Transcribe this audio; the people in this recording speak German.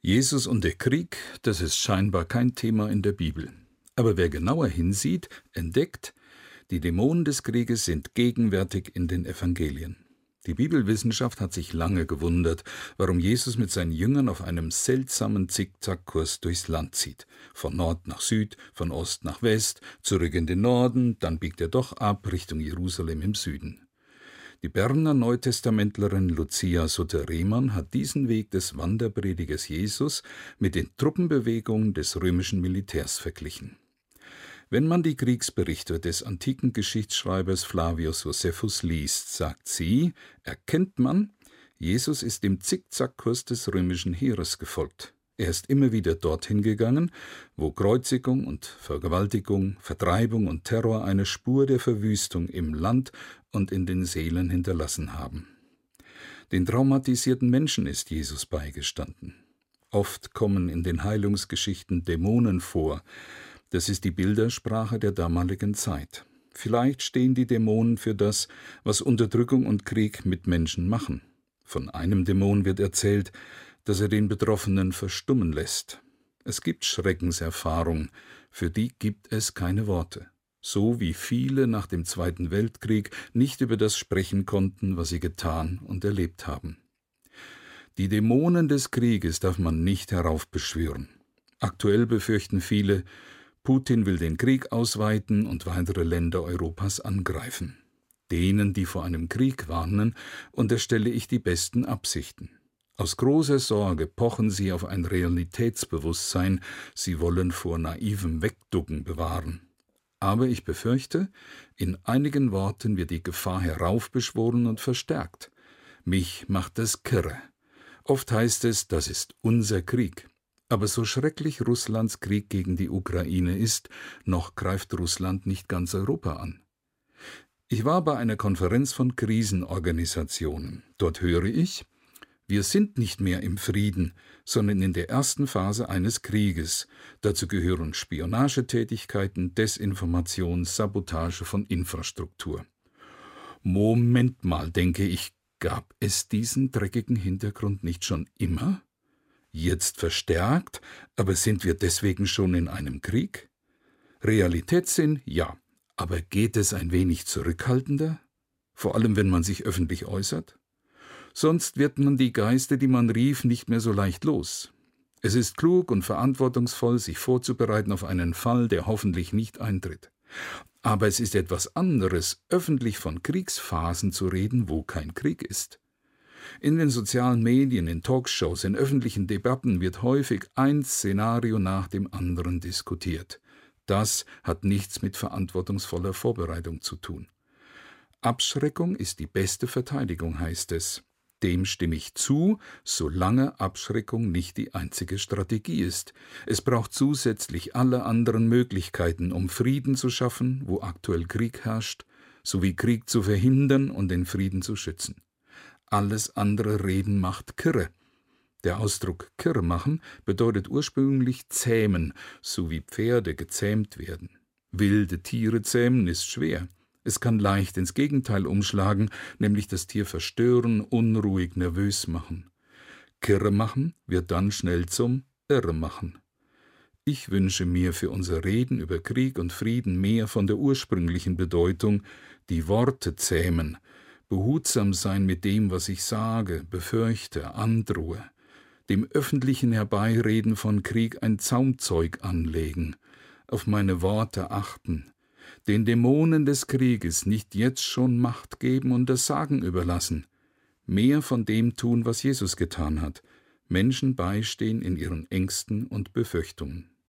Jesus und der Krieg, das ist scheinbar kein Thema in der Bibel. Aber wer genauer hinsieht, entdeckt, die Dämonen des Krieges sind gegenwärtig in den Evangelien. Die Bibelwissenschaft hat sich lange gewundert, warum Jesus mit seinen Jüngern auf einem seltsamen Zickzackkurs durchs Land zieht. Von Nord nach Süd, von Ost nach West, zurück in den Norden, dann biegt er doch ab Richtung Jerusalem im Süden. Die Berner Neutestamentlerin Lucia Sutter-Rehmann hat diesen Weg des Wanderpredigers Jesus mit den Truppenbewegungen des römischen Militärs verglichen. Wenn man die Kriegsberichte des antiken Geschichtsschreibers Flavius Josephus liest, sagt sie, erkennt man, Jesus ist dem Zickzackkurs des römischen Heeres gefolgt. Er ist immer wieder dorthin gegangen, wo Kreuzigung und Vergewaltigung, Vertreibung und Terror eine Spur der Verwüstung im Land und in den Seelen hinterlassen haben. Den traumatisierten Menschen ist Jesus beigestanden. Oft kommen in den Heilungsgeschichten Dämonen vor. Das ist die Bildersprache der damaligen Zeit. Vielleicht stehen die Dämonen für das, was Unterdrückung und Krieg mit Menschen machen. Von einem Dämon wird erzählt, dass er den Betroffenen verstummen lässt. Es gibt Schreckenserfahrungen, für die gibt es keine Worte. So wie viele nach dem Zweiten Weltkrieg nicht über das sprechen konnten, was sie getan und erlebt haben. Die Dämonen des Krieges darf man nicht heraufbeschwören. Aktuell befürchten viele, Putin will den Krieg ausweiten und weitere Länder Europas angreifen. Denen, die vor einem Krieg warnen, unterstelle ich die besten Absichten. Aus großer Sorge pochen sie auf ein Realitätsbewusstsein, sie wollen vor naivem Wegducken bewahren. Aber ich befürchte, in einigen Worten wird die Gefahr heraufbeschworen und verstärkt. Mich macht es kirre. Oft heißt es, das ist unser Krieg. Aber so schrecklich Russlands Krieg gegen die Ukraine ist, noch greift Russland nicht ganz Europa an. Ich war bei einer Konferenz von Krisenorganisationen. Dort höre ich, wir sind nicht mehr im Frieden, sondern in der ersten Phase eines Krieges. Dazu gehören Spionagetätigkeiten, Desinformation, Sabotage von Infrastruktur. Moment mal, denke ich, gab es diesen dreckigen Hintergrund nicht schon immer? Jetzt verstärkt, aber sind wir deswegen schon in einem Krieg? Realitätssinn, ja, aber geht es ein wenig zurückhaltender? Vor allem, wenn man sich öffentlich äußert? Sonst wird man die Geister, die man rief, nicht mehr so leicht los. Es ist klug und verantwortungsvoll, sich vorzubereiten auf einen Fall, der hoffentlich nicht eintritt. Aber es ist etwas anderes, öffentlich von Kriegsphasen zu reden, wo kein Krieg ist. In den sozialen Medien, in Talkshows, in öffentlichen Debatten wird häufig ein Szenario nach dem anderen diskutiert. Das hat nichts mit verantwortungsvoller Vorbereitung zu tun. Abschreckung ist die beste Verteidigung, heißt es. Dem stimme ich zu, solange Abschreckung nicht die einzige Strategie ist. Es braucht zusätzlich alle anderen Möglichkeiten, um Frieden zu schaffen, wo aktuell Krieg herrscht, sowie Krieg zu verhindern und den Frieden zu schützen. Alles andere Reden macht kirre. Der Ausdruck kirre machen bedeutet ursprünglich zähmen, so wie Pferde gezähmt werden. Wilde Tiere zähmen ist schwer. Es kann leicht ins Gegenteil umschlagen, nämlich das Tier verstören, unruhig, nervös machen. Kirre machen wird dann schnell zum Irre machen. Ich wünsche mir für unser Reden über Krieg und Frieden mehr von der ursprünglichen Bedeutung, die Worte zähmen, behutsam sein mit dem, was ich sage, befürchte, androhe, dem öffentlichen Herbeireden von Krieg ein Zaumzeug anlegen, auf meine Worte achten, den Dämonen des Krieges nicht jetzt schon Macht geben und das Sagen überlassen, mehr von dem tun, was Jesus getan hat, Menschen beistehen in ihren Ängsten und Befürchtungen.